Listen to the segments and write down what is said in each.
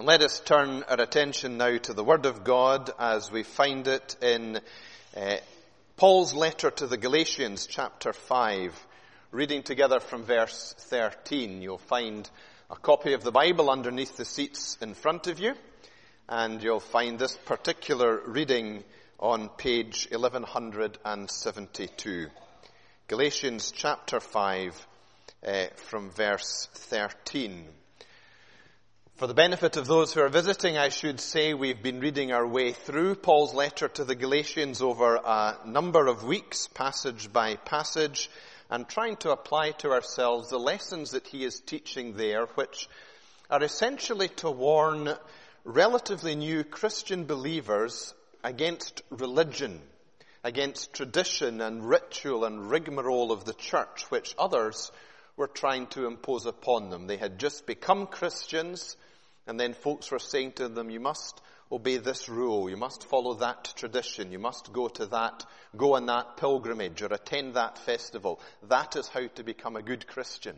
And let us turn our attention now to the Word of God as we find it in Paul's letter to the Galatians, chapter 5, reading together from verse 13. You'll find a copy of the Bible underneath the seats in front of you, and you'll find this particular reading on page 1172. Galatians chapter 5, from verse 13. For the benefit of those who are visiting, I should say we've been reading our way through Paul's letter to the Galatians over a number of weeks, passage by passage, and trying to apply to ourselves the lessons that he is teaching there, which are essentially to warn relatively new Christian believers against religion, against tradition and ritual and rigmarole of the church, which others were trying to impose upon them. They had just become Christians, and then folks were saying to them, you must obey this rule, you must follow that tradition, you must go on that pilgrimage or attend that festival. That is how to become a good Christian.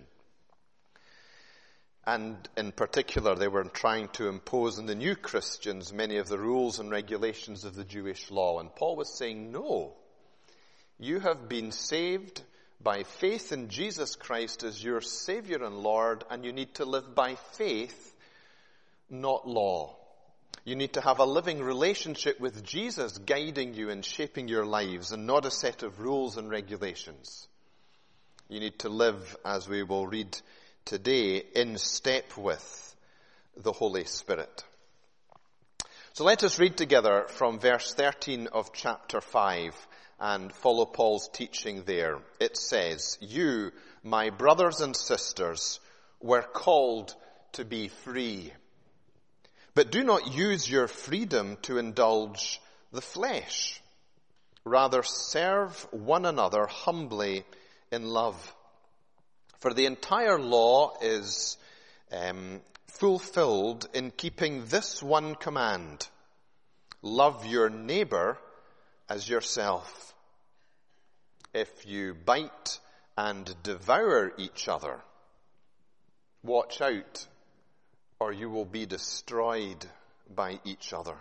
And in particular, they were trying to impose on the new Christians many of the rules and regulations of the Jewish law. And Paul was saying, no, you have been saved by faith in Jesus Christ as your Savior and Lord, and you need to live by faith, not law. You need to have a living relationship with Jesus guiding you and shaping your lives, and not a set of rules and regulations. You need to live, as we will read today, in step with the Holy Spirit. So let us read together from verse 13 of chapter 5 and follow Paul's teaching there. It says, you, my brothers and sisters, were called to be free. But do not use your freedom to indulge the flesh. Rather, serve one another humbly in love. For the entire law is fulfilled in keeping this one command: love your neighbor as yourself. If you bite and devour each other, watch out, or you will be destroyed by each other.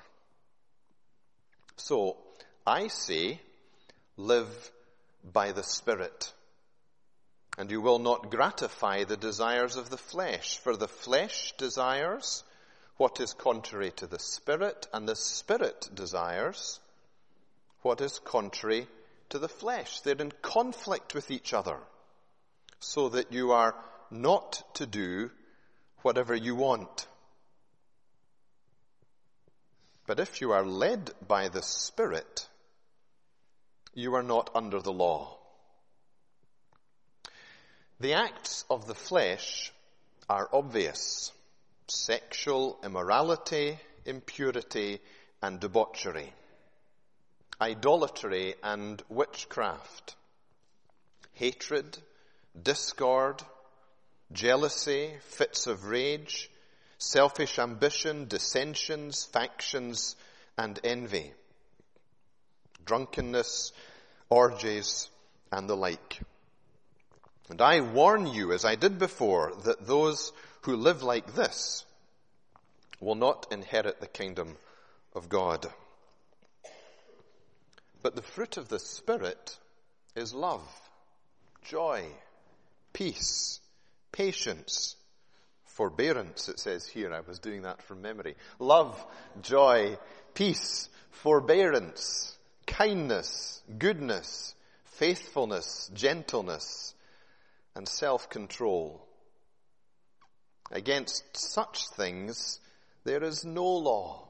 So, I say, live by the Spirit, and you will not gratify the desires of the flesh. For the flesh desires what is contrary to the Spirit, and the Spirit desires what is contrary to the flesh. They're in conflict with each other, so that you are not to do whatever you want. But if you are led by the Spirit, you are not under the law. The acts of the flesh are obvious: sexual immorality, impurity, and debauchery, idolatry and witchcraft, hatred, discord, jealousy, fits of rage, selfish ambition, dissensions, factions, and envy, drunkenness, orgies, and the like. And I warn you, as I did before, that those who live like this will not inherit the kingdom of God. But the fruit of the Spirit is love, joy, peace, patience, forbearance, it says here. I was doing that from memory. Love, joy, peace, forbearance, kindness, goodness, faithfulness, gentleness, and self-control. Against such things there is no law.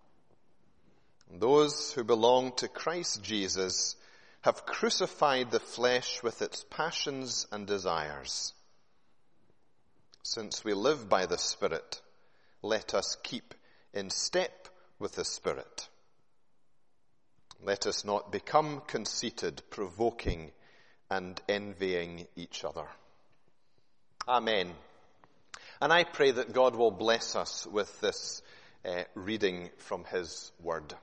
Those who belong to Christ Jesus have crucified the flesh with its passions and desires. Since we live by the Spirit, let us keep in step with the Spirit. Let us not become conceited, provoking, and envying each other. Amen. And I pray that God will bless us with this reading from His Word.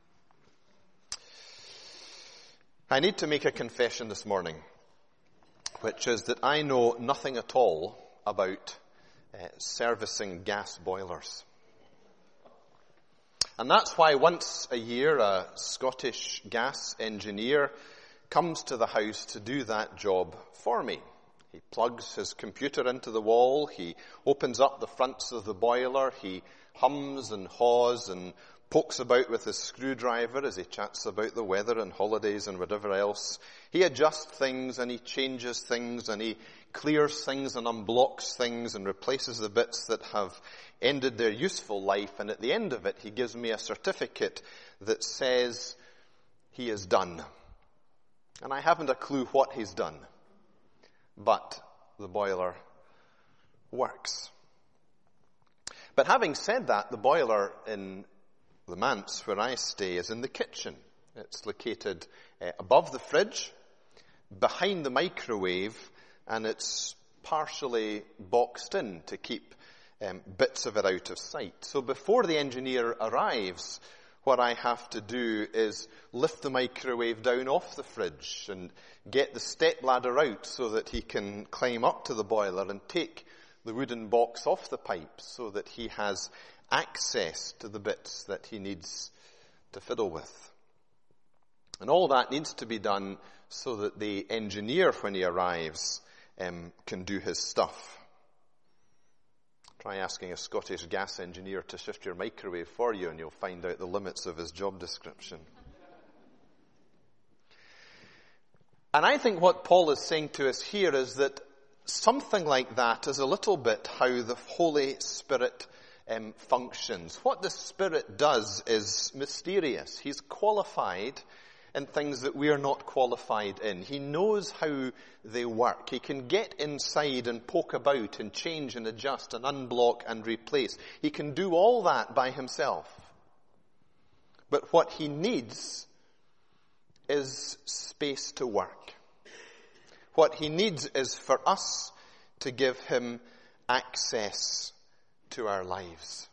I need to make a confession this morning, which is that I know nothing at all about servicing gas boilers. And that's why once a year a Scottish gas engineer comes to the house to do that job for me. He plugs his computer into the wall, he opens up the fronts of the boiler, he hums and haws and pokes about with his screwdriver as he chats about the weather and holidays and whatever else. He adjusts things and he changes things and he clears things and unblocks things and replaces the bits that have ended their useful life. And at the end of it, he gives me a certificate that says he is done. And I haven't a clue what he's done, but the boiler works. But having said that, the boiler in the manse where I stay is in the kitchen. It's located above the fridge, behind the microwave, and it's partially boxed in to keep bits of it out of sight. So before the engineer arrives, what I have to do is lift the microwave down off the fridge and get the step ladder out so that he can climb up to the boiler and take the wooden box off the pipe so that he has access to the bits that he needs to fiddle with. And all that needs to be done so that the engineer, when he arrives, can do his stuff. Try asking a Scottish gas engineer to shift your microwave for you and you'll find out the limits of his job description. And I think what Paul is saying to us here is that something like that is a little bit how the Holy Spirit functions. What the Spirit does is mysterious. He's qualified in things that we are not qualified in. He knows how they work. He can get inside and poke about and change and adjust and unblock and replace. He can do all that by himself. But what he needs is space to work. What he needs is for us to give him access to our lives.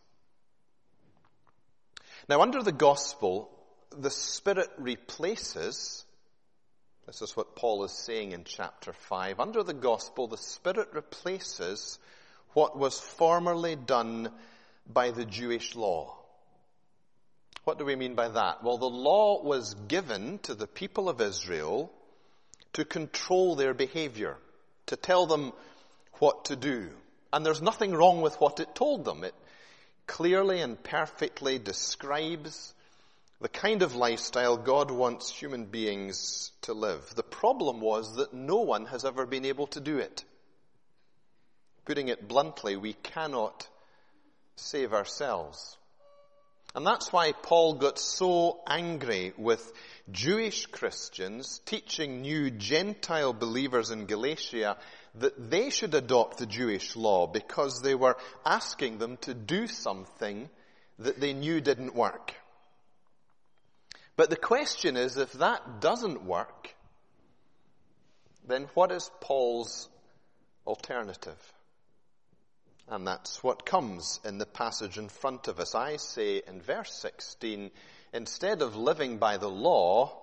Now, under the gospel, the Spirit replaces, this is what Paul is saying in chapter 5, under the gospel, the Spirit replaces what was formerly done by the Jewish law. What do we mean by that? Well, the law was given to the people of Israel to control their behavior, to tell them what to do. And there's nothing wrong with what it told them. It clearly and perfectly describes the kind of lifestyle God wants human beings to live. The problem was that no one has ever been able to do it. Putting it bluntly, we cannot save ourselves. And that's why Paul got so angry with Jewish Christians teaching new Gentile believers in Galatia that they should adopt the Jewish law because they were asking them to do something that they knew didn't work. But the question is, if that doesn't work, then what is Paul's alternative? And that's what comes in the passage in front of us. I say in verse 16, instead of living by the law,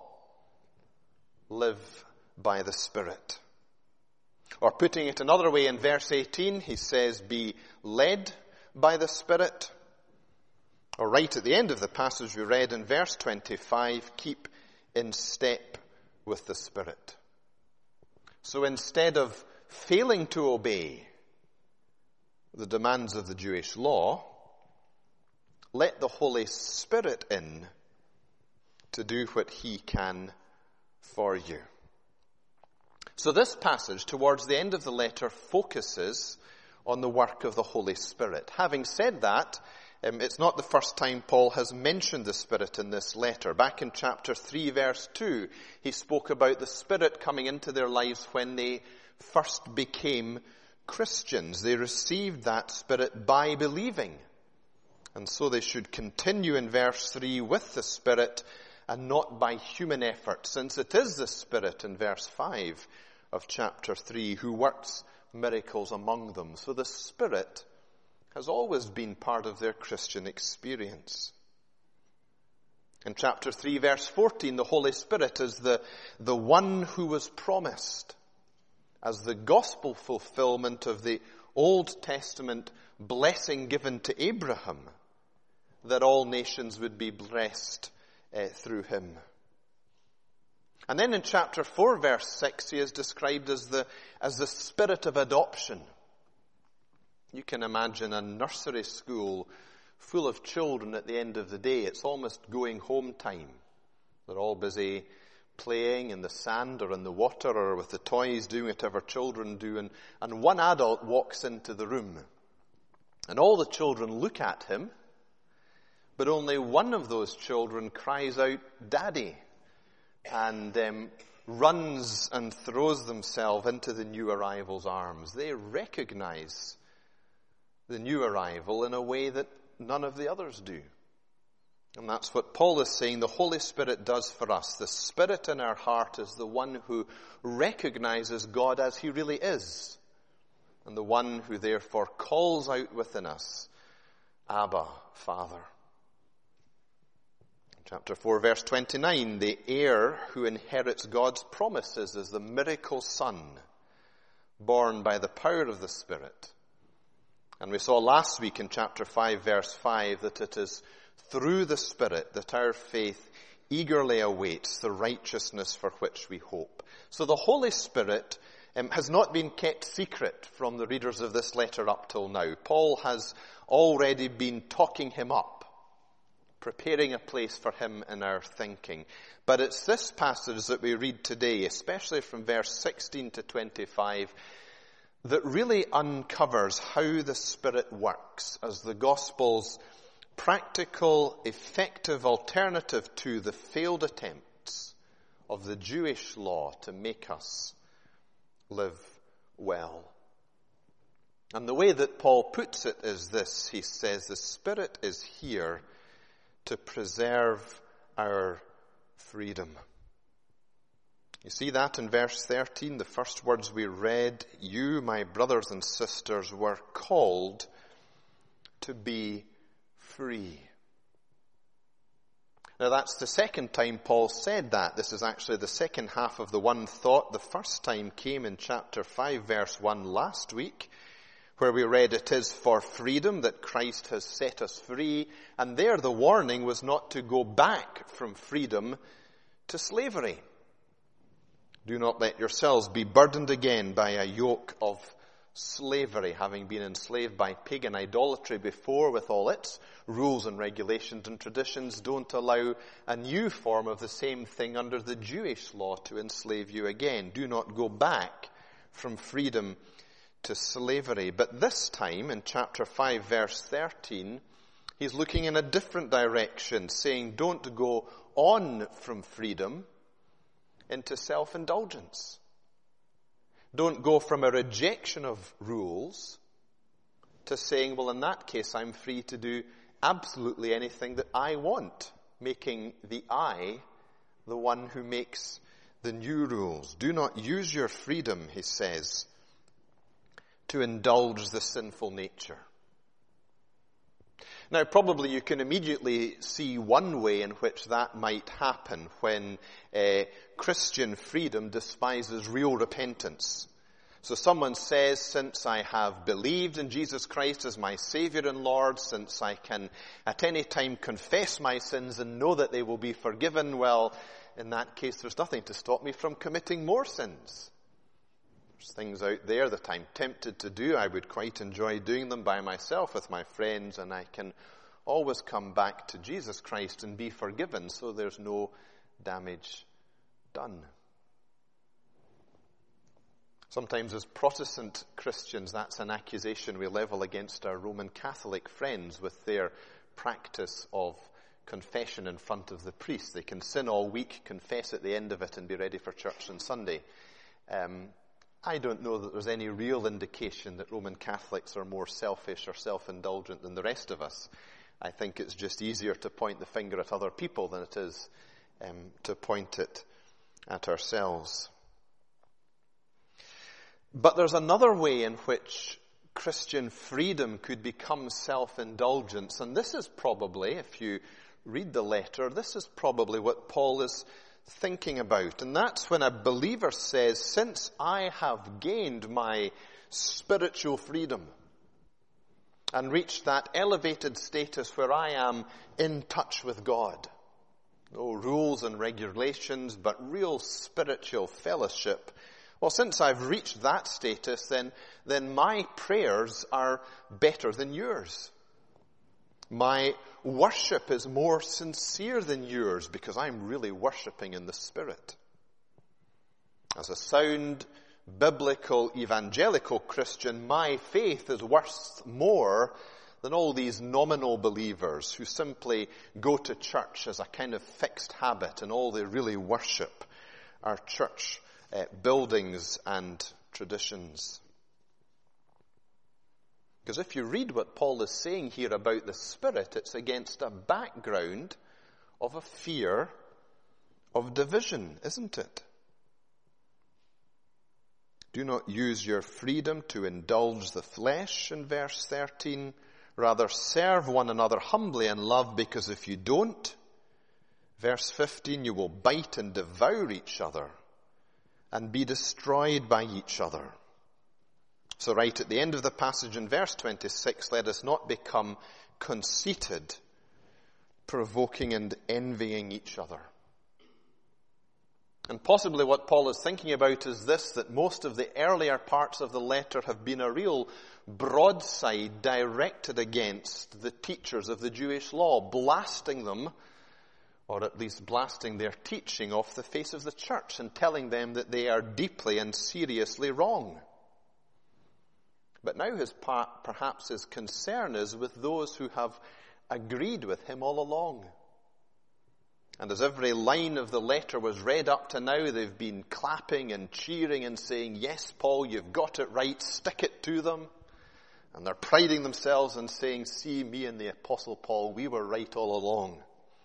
live by the Spirit. Or putting it another way, in verse 18, he says, be led by the Spirit. Or right at the end of the passage we read in verse 25, keep in step with the Spirit. So instead of failing to obey the demands of the Jewish law, let the Holy Spirit in to do what he can for you. So this passage, towards the end of the letter, focuses on the work of the Holy Spirit. Having said that, it's not the first time Paul has mentioned the Spirit in this letter. Back in chapter 3, verse 2, he spoke about the Spirit coming into their lives when they first became Christians. They received that Spirit by believing. And so they should continue in verse 3 with the Spirit and not by human effort, since it is the Spirit in verse 5 of chapter 3 who works miracles among them. So the Spirit has always been part of their Christian experience. In chapter 3, verse 14, the Holy Spirit is the one who was promised as the gospel fulfillment of the Old Testament blessing given to Abraham, that all nations would be blessed through him. And then in chapter 4, verse 6, he is described as the spirit of adoption. You can imagine a nursery school full of children at the end of the day. It's almost going home time. They're all busy playing in the sand or in the water or with the toys, doing whatever children do. And one adult walks into the room. And all the children look at him, but only one of those children cries out, "Daddy," and runs and throws themselves into the new arrival's arms. They recognize the new arrival in a way that none of the others do. And that's what Paul is saying the Holy Spirit does for us. The Spirit in our heart is the one who recognizes God as he really is, and the one who therefore calls out within us, "Abba, Father." Chapter 4, verse 29, the heir who inherits God's promises is the miracle son, born by the power of the Spirit. And we saw last week in chapter 5, verse 5, that it is through the Spirit that our faith eagerly awaits the righteousness for which we hope. So the Holy Spirit has not been kept secret from the readers of this letter up till now. Paul has already been talking him up, preparing a place for him in our thinking. But it's this passage that we read today, especially from verse 16 to 25, that really uncovers how the Spirit works as the gospel's practical, effective alternative to the failed attempts of the Jewish law to make us live well. And the way that Paul puts it is this. He says, the Spirit is here to preserve our freedom. You see that in verse 13, the first words we read, "You, my brothers and sisters, were called to be free." Now that's the second time Paul said that. This is actually the second half of the one thought. The first time came in chapter 5, verse 1 last week, where we read, "It is for freedom that Christ has set us free." And there the warning was not to go back from freedom to slavery. "Do not let yourselves be burdened again by a yoke of slavery," having been enslaved by pagan idolatry before with all its rules and regulations and traditions. Don't allow a new form of the same thing under the Jewish law to enslave you again. Do not go back from freedom to slavery. But this time, in chapter 5, verse 13, he's looking in a different direction, saying, don't go on from freedom into self-indulgence. Don't go from a rejection of rules to saying, well, in that case, I'm free to do absolutely anything that I want, making the I the one who makes the new rules. Do not use your freedom, he says, to indulge the sinful nature. Now, probably you can immediately see one way in which that might happen when Christian freedom despises real repentance. So someone says, since I have believed in Jesus Christ as my Savior and Lord, since I can at any time confess my sins and know that they will be forgiven, well, in that case, there's nothing to stop me from committing more sins. There's things out there that I'm tempted to do. I would quite enjoy doing them by myself with my friends, and I can always come back to Jesus Christ and be forgiven, so there's no damage done. Sometimes as Protestant Christians, that's an accusation we level against our Roman Catholic friends with their practice of confession in front of the priest. They can sin all week, confess at the end of it, and be ready for church on Sunday. I don't know that there's any real indication that Roman Catholics are more selfish or self-indulgent than the rest of us. I think it's just easier to point the finger at other people than it is to point it at ourselves. But there's another way in which Christian freedom could become self-indulgence, and this is probably, if you read the letter, this is probably what Paul is thinking about. And that's when a believer says, since I have gained my spiritual freedom, and reach that elevated status where I am in touch with God. No rules and regulations, but real spiritual fellowship. Well, since I've reached that status, then my prayers are better than yours. My worship is more sincere than yours because I'm really worshiping in the Spirit. As a sound, biblical, evangelical Christian, my faith is worth more than all these nominal believers who simply go to church as a kind of fixed habit and all they really worship are church buildings and traditions. Because if you read what Paul is saying here about the Spirit, it's against a background of a fear of division, isn't it? Do not use your freedom to indulge the flesh, in verse 13. Rather, serve one another humbly in love, because if you don't, verse 15, you will bite and devour each other and be destroyed by each other. So right at the end of the passage in verse 26, let us not become conceited, provoking and envying each other. And possibly what Paul is thinking about is this, that most of the earlier parts of the letter have been a real broadside directed against the teachers of the Jewish law, blasting them, or at least blasting their teaching off the face of the church and telling them that they are deeply and seriously wrong. But now perhaps his concern is with those who have agreed with him all along. And as every line of the letter was read up to now, they've been clapping and cheering and saying, yes, Paul, you've got it right, stick it to them. And they're priding themselves and saying, see, me and the Apostle Paul, we were right all along.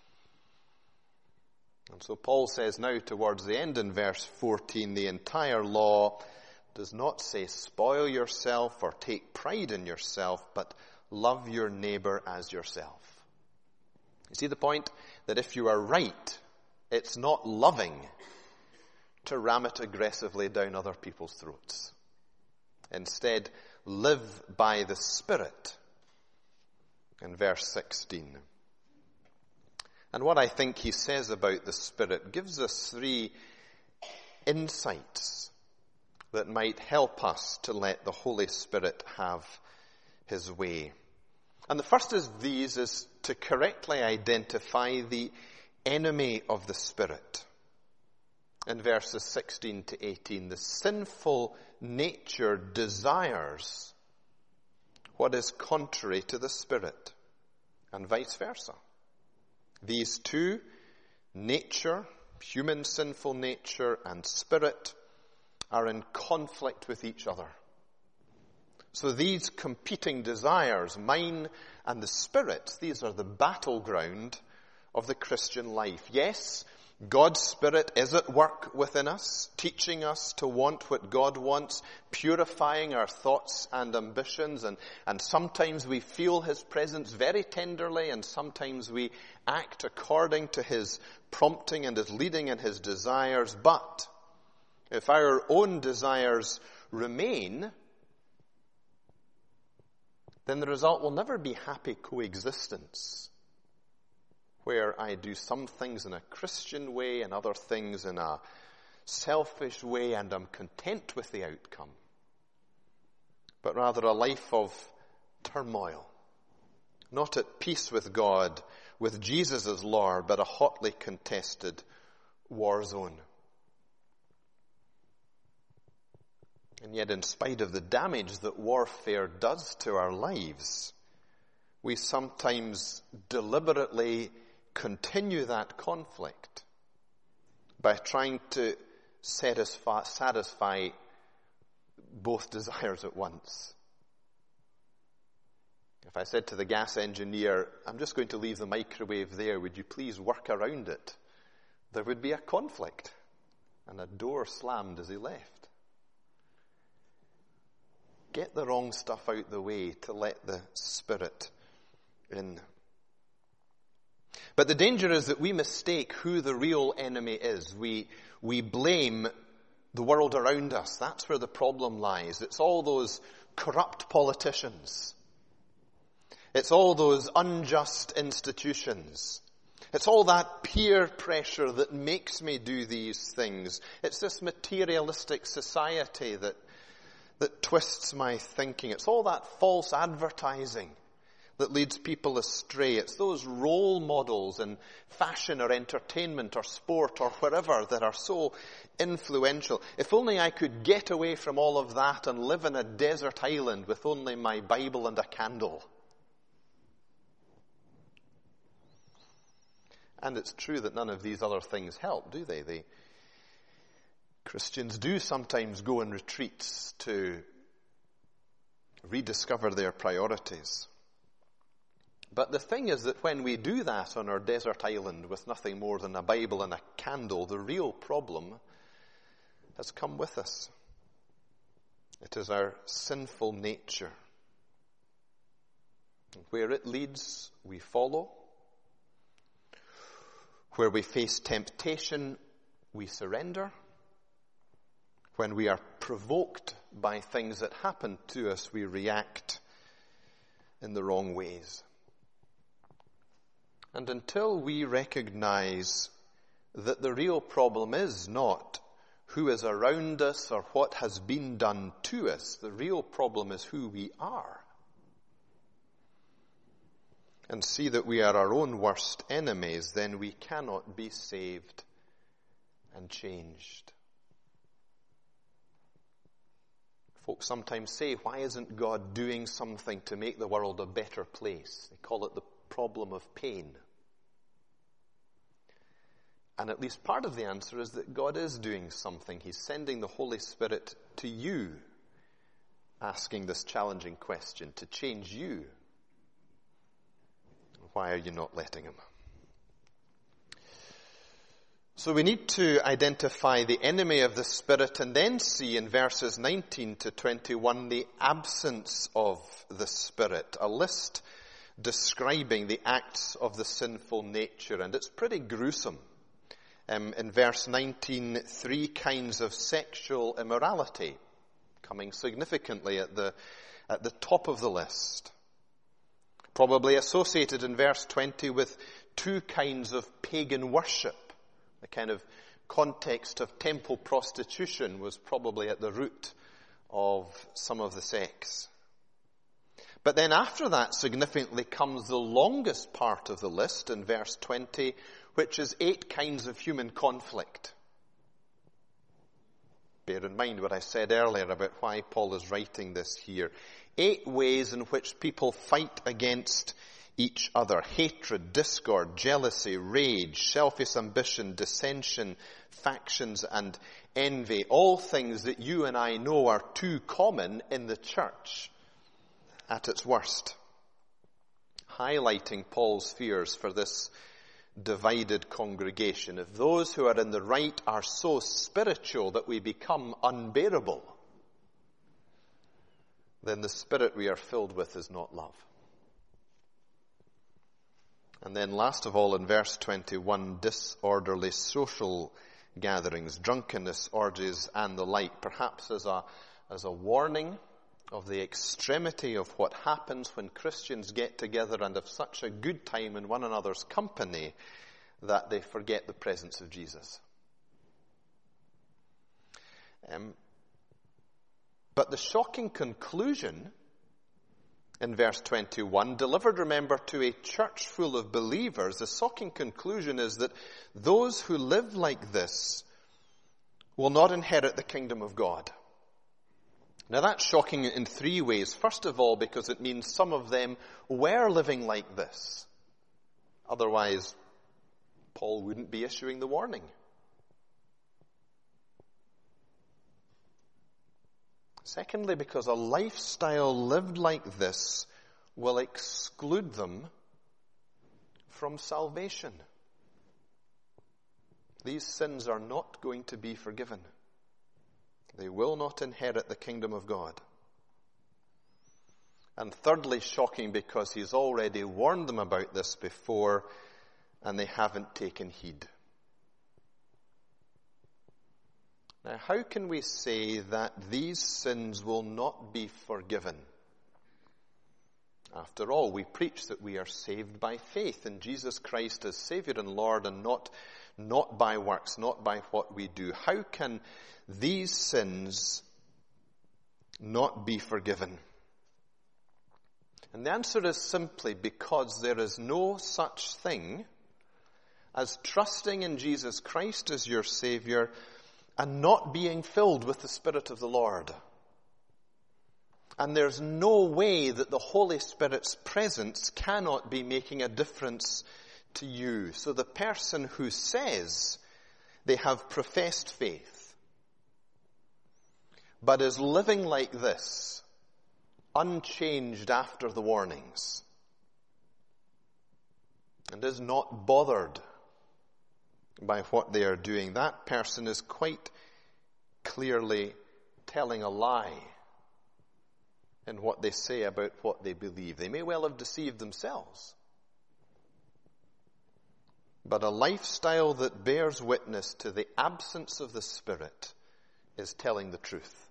And so Paul says now towards the end in verse 14, the entire law does not say spoil yourself or take pride in yourself, but love your neighbor as yourself. You see the point? That if you are right, it's not loving to ram it aggressively down other people's throats. Instead, live by the Spirit in verse 16. And what I think he says about the Spirit gives us 3 insights that might help us to let the Holy Spirit have his way. And the first is to correctly identify the enemy of the Spirit. In verses 16 to 18, the sinful nature desires what is contrary to the Spirit, and vice versa. These two, nature, human sinful nature, and spirit, are in conflict with each other. So these competing desires, mine and the Spirit's, these are the battleground of the Christian life. Yes, God's Spirit is at work within us, teaching us to want what God wants, purifying our thoughts and ambitions, and sometimes we feel His presence very tenderly, and sometimes we act according to His prompting and His leading and His desires. But if our own desires remain, then the result will never be happy coexistence, where I do some things in a Christian way and other things in a selfish way, and I'm content with the outcome. But rather a life of turmoil, not at peace with God, with Jesus as Lord, but a hotly contested war zone. And yet, in spite of the damage that warfare does to our lives, we sometimes deliberately continue that conflict by trying to satisfy both desires at once. If I said to the gas engineer, I'm just going to leave the microwave there, would you please work around it? There would be a conflict, and a door slammed as he left. Get the wrong stuff out the way to let the Spirit in. But the danger is that we mistake who the real enemy is. We blame the world around us. That's where the problem lies. It's all those corrupt politicians. It's all those unjust institutions. It's all that peer pressure that makes me do these things. It's this materialistic society that twists my thinking. It's all that false advertising that leads people astray. It's those role models in fashion or entertainment or sport or wherever that are so influential. If only I could get away from all of that and live in a desert island with only my Bible and a candle. And it's true that none of these other things help, do they? Christians do sometimes go on retreats to rediscover their priorities. But the thing is that when we do that on our desert island with nothing more than a Bible and a candle, the real problem has come with us. It is our sinful nature. And where it leads, we follow. Where we face temptation, we surrender. When we are provoked by things that happen to us, we react in the wrong ways. And until we recognize that the real problem is not who is around us or what has been done to us, the real problem is who we are, and see that we are our own worst enemies, then we cannot be saved and changed. Folks sometimes say, why isn't God doing something to make the world a better place? They call it the problem of pain. And at least part of the answer is that God is doing something. He's sending the Holy Spirit to you, asking this challenging question to change you. Why are you not letting him? So we need to identify the enemy of the Spirit and then see in verses 19 to 21 the absence of the Spirit, a list describing the acts of the sinful nature, and it's pretty gruesome. In verse 19, 3 kinds of sexual immorality coming significantly at the top of the list. Probably associated in verse 20 with 2 kinds of pagan worship. The kind of context of temple prostitution was probably at the root of some of the sects. But then after that significantly comes the longest part of the list in verse 20, which is 8 kinds of human conflict. Bear in mind what I said earlier about why Paul is writing this here. 8 ways in which people fight against each other. Hatred, discord, jealousy, rage, selfish ambition, dissension, factions, and envy. All things that you and I know are too common in the church at its worst. Highlighting Paul's fears for this divided congregation. If those who are in the right are so spiritual that we become unbearable, then the spirit we are filled with is not love. And then last of all in verse 21, disorderly social gatherings, drunkenness, orgies, and the like, perhaps as a warning of the extremity of what happens when Christians get together and have such a good time in one another's company that they forget the presence of Jesus. But the shocking conclusion in verse 21, delivered, remember, to a church full of believers, the shocking conclusion is that those who live like this will not inherit the kingdom of God. Now that's shocking in 3 ways. First of all, because it means some of them were living like this. Otherwise, Paul wouldn't be issuing the warning. Secondly, because a lifestyle lived like this will exclude them from salvation. These sins are not going to be forgiven. They will not inherit the kingdom of God. And thirdly, shocking because he's already warned them about this before and they haven't taken heed. Now, how can we say that these sins will not be forgiven After all, we preach that we are saved by faith in Jesus Christ as Savior and Lord, and not by works, not by what we do. How can these sins not be forgiven? And the answer is simply because there is no such thing as trusting in Jesus Christ as your Savior and not being filled with the Spirit of the Lord. And there's no way that the Holy Spirit's presence cannot be making a difference to you. So the person who says they have professed faith, but is living like this, unchanged after the warnings, and is not bothered by what they are doing, that person is quite clearly telling a lie in what they say about what they believe. They may well have deceived themselves. But a lifestyle that bears witness to the absence of the Spirit is telling the truth.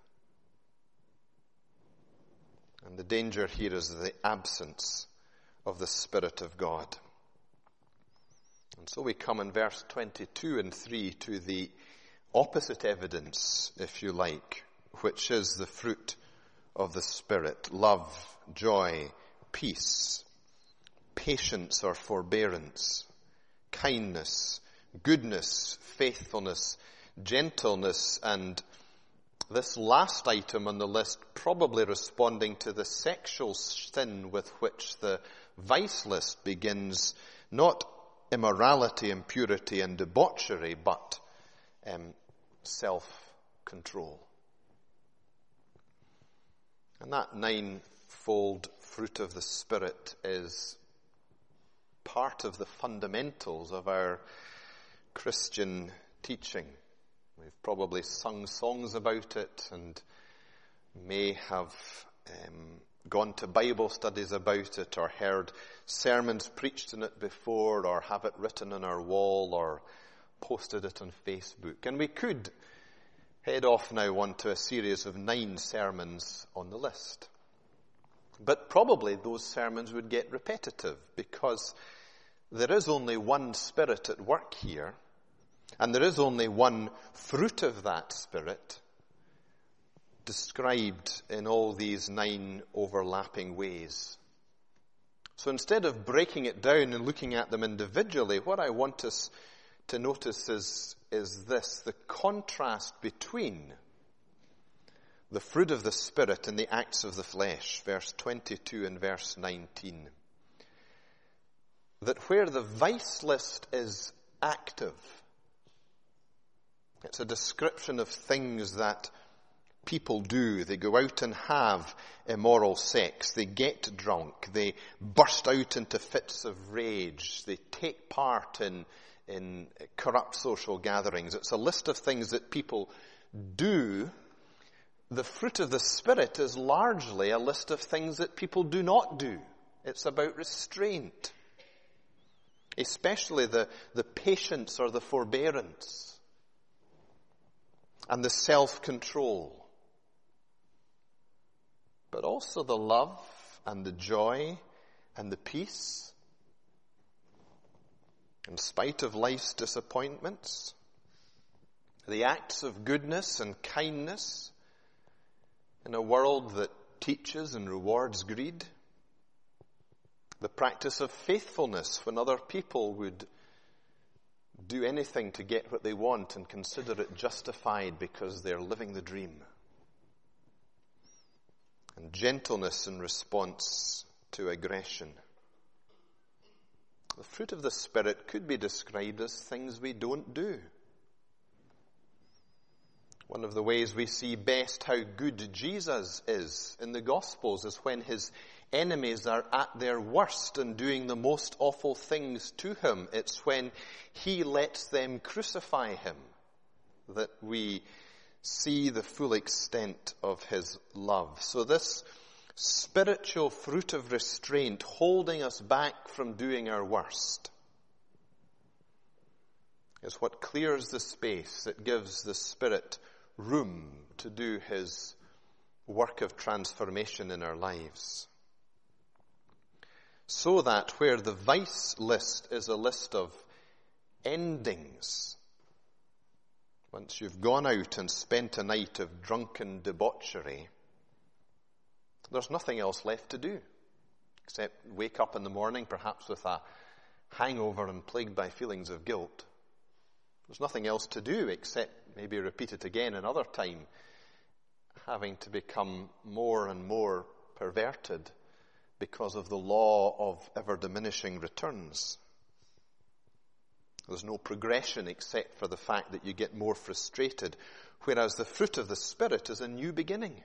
And the danger here is the absence of the Spirit of God. And so we come in verse 22 and 3 to the opposite evidence, if you like, which is the fruit of the Spirit: love, joy, peace, patience or forbearance, kindness, goodness, faithfulness, gentleness, and this last item on the list probably responding to the sexual sin with which the vice list begins, not immorality, impurity, and debauchery, but self-control. And that ninefold fruit of the Spirit is part of the fundamentals of our Christian teaching. We've probably sung songs about it and may have gone to Bible studies about it, or heard sermons preached on it before, or have it written on our wall, or posted it on Facebook. And we could head off now onto a series of 9 sermons on the list. But probably those sermons would get repetitive, because there is only one Spirit at work here, and there is only one fruit of that Spirit described in all these 9 overlapping ways. So instead of breaking it down and looking at them individually, what I want us to notice is this: the contrast between the fruit of the Spirit and the acts of the flesh, verse 22 and verse 19. That where the vice list is active, it's a description of things that people do. They go out and have immoral sex. They get drunk. They burst out into fits of rage. They take part in corrupt social gatherings. It's a list of things that people do. The fruit of the Spirit is largely a list of things that people do not do. It's about restraint, especially the patience or the forbearance, and the self-control, but also the love and the joy and the peace in spite of life's disappointments, the acts of goodness and kindness in a world that teaches and rewards greed, the practice of faithfulness when other people would do anything to get what they want and consider it justified because they're living the dream, and gentleness in response to aggression. The fruit of the Spirit could be described as things we don't do. One of the ways we see best how good Jesus is in the Gospels is when his enemies are at their worst and doing the most awful things to him. It's when he lets them crucify him that we see the full extent of his love. So this spiritual fruit of restraint, holding us back from doing our worst, is what clears the space that gives the Spirit room to do his work of transformation in our lives. so that where the vice list is a list of endings, once you've gone out and spent a night of drunken debauchery, there's nothing else left to do except wake up in the morning, perhaps with a hangover and plagued by feelings of guilt. There's nothing else to do except maybe repeat it again another time, having to become more and more perverted because of the law of ever-diminishing returns. There's no progression except for the fact that you get more frustrated, whereas the fruit of the Spirit is a new beginning.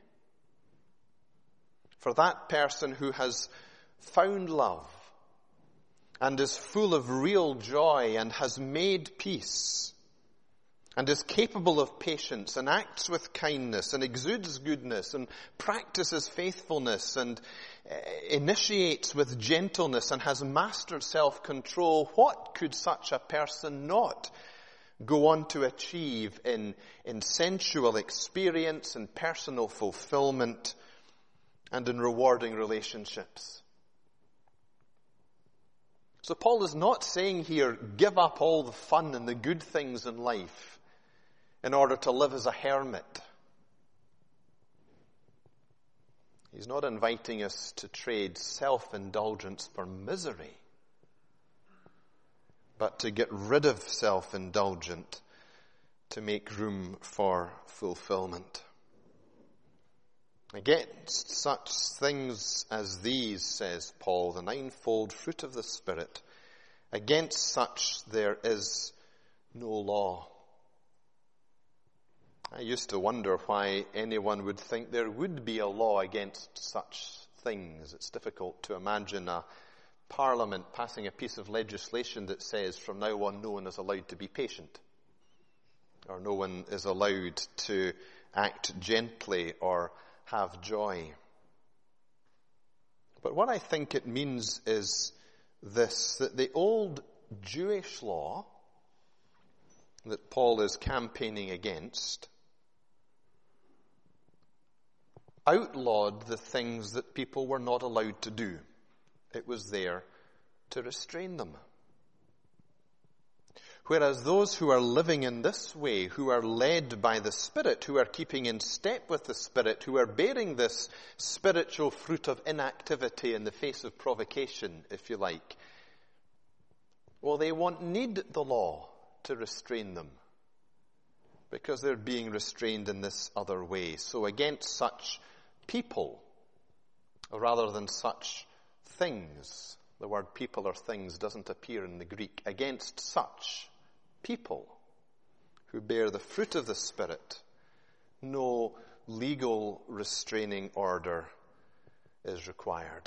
For that person who has found love and is full of real joy and has made peace and is capable of patience and acts with kindness and exudes goodness and practices faithfulness and initiates with gentleness and has mastered self-control, what could such a person not go on to achieve in sensual experience and personal fulfillment and in rewarding relationships? So Paul is not saying here, give up all the fun and the good things in life in order to live as a hermit. He's not inviting us to trade self-indulgence for misery, but to get rid of self-indulgence to make room for fulfillment. Against such things as these, says Paul, the ninefold fruit of the Spirit, against such there is no law. I used to wonder why anyone would think there would be a law against such things. It's difficult to imagine a parliament passing a piece of legislation that says from now on no one is allowed to be patient, or no one is allowed to act gently or have joy. But what I think it means is this, that the old Jewish law that Paul is campaigning against outlawed the things that people were not allowed to do. It was there to restrain them. Whereas those who are living in this way, who are led by the Spirit, who are keeping in step with the Spirit, who are bearing this spiritual fruit of inactivity in the face of provocation, if you like, well, they won't need the law to restrain them because they're being restrained in this other way. So against such people, rather than such things, the word people or things doesn't appear in the Greek, against such people who bear the fruit of the Spirit, no legal restraining order is required.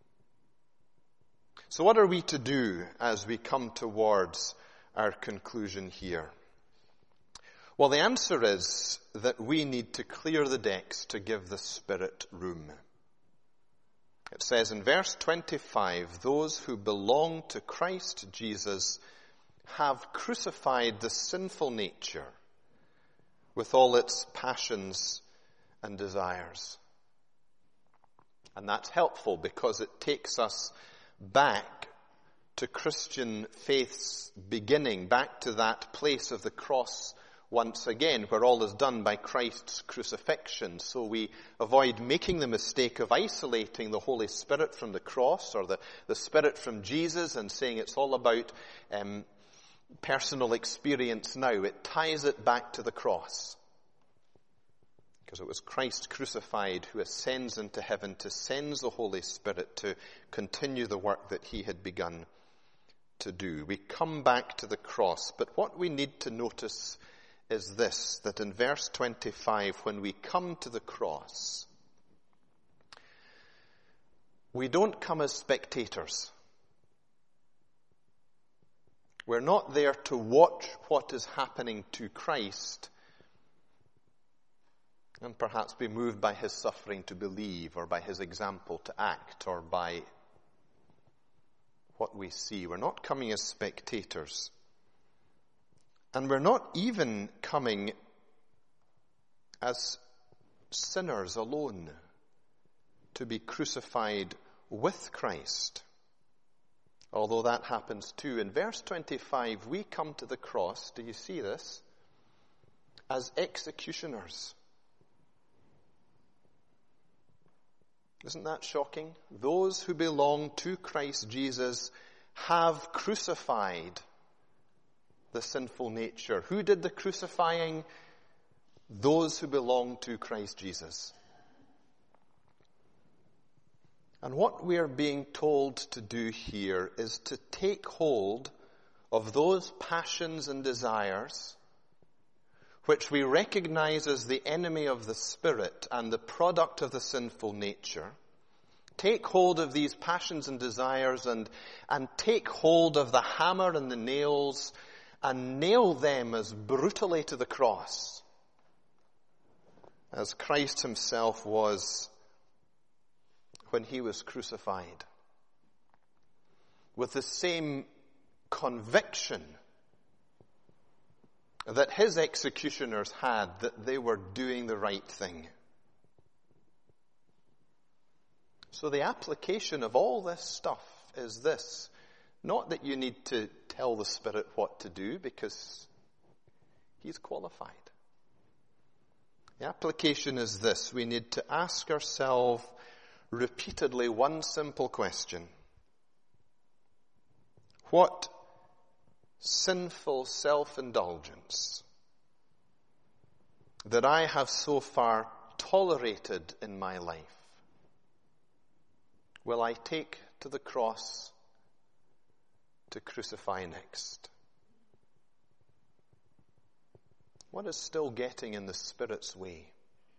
So what are we to do as we come towards our conclusion here? Well, the answer is that we need to clear the decks to give the Spirit room. It says in verse 25, those who belong to Christ Jesus have crucified the sinful nature with all its passions and desires. And that's helpful because it takes us back to Christian faith's beginning, back to that place of the cross once again, where all is done by Christ's crucifixion. So we avoid making the mistake of isolating the Holy Spirit from the cross or the Spirit from Jesus and saying it's all about personal experience now. It ties it back to the cross. Because it was Christ crucified who ascends into heaven to send the Holy Spirit to continue the work that he had begun to do. We come back to the cross, but what we need to notice is this, that in verse 25, when we come to the cross, we don't come as spectators. We're not there to watch what is happening to Christ and perhaps be moved by his suffering to believe, or by his example to act, or by what we see. We're not coming as spectators. And we're not even coming as sinners alone to be crucified with Christ. Although that happens too. In verse 25, we come to the cross, do you see this? As executioners. Isn't that shocking? Those who belong to Christ Jesus have crucified the sinful nature. Who did the crucifying? Those who belong to Christ Jesus. And what we are being told to do here is to take hold of those passions and desires which we recognize as the enemy of the Spirit and the product of the sinful nature. Take hold of these passions and desires and take hold of the hammer and the nails and nail them as brutally to the cross as Christ himself was when he was crucified. With the same conviction that his executioners had, that they were doing the right thing. So the application of all this stuff is this. Not that you need to tell the Spirit what to do, because he's qualified. The application is this. We need to ask ourselves repeatedly one simple question. What sinful self-indulgence that I have so far tolerated in my life will I take to the cross to crucify next? What is still getting in the Spirit's way?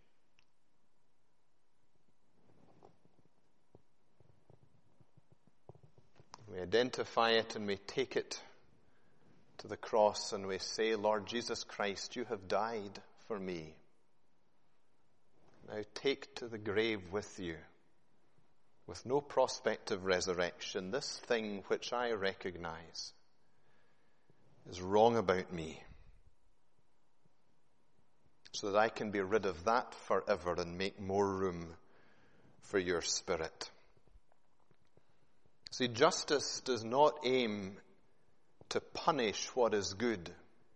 We identify it and we take it to the cross and we say, Lord Jesus Christ, you have died for me. Now take to the grave with you, with no prospect of resurrection, this thing which I recognize is wrong about me, so that I can be rid of that forever and make more room for your Spirit. See, justice does not aim to punish what is good.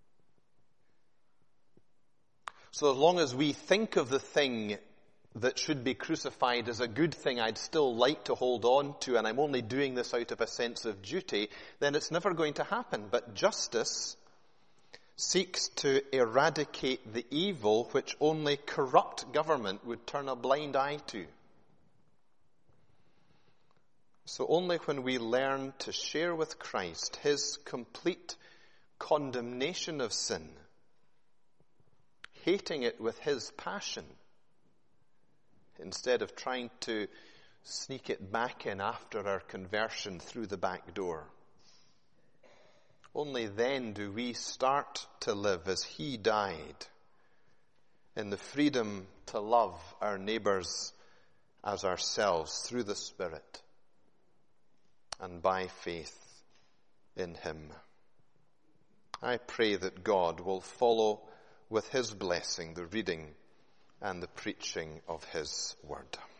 So as long as we think of the thing that should be crucified as a good thing I'd still like to hold on to, and I'm only doing this out of a sense of duty, then it's never going to happen. But justice seeks to eradicate the evil which only corrupt government would turn a blind eye to. So only when we learn to share with Christ his complete condemnation of sin, hating it with his passion, instead of trying to sneak it back in after our conversion through the back door, only then do we start to live as he died, in the freedom to love our neighbors as ourselves through the Spirit and by faith in him. I pray that God will follow with his blessing the reading and the preaching of his word.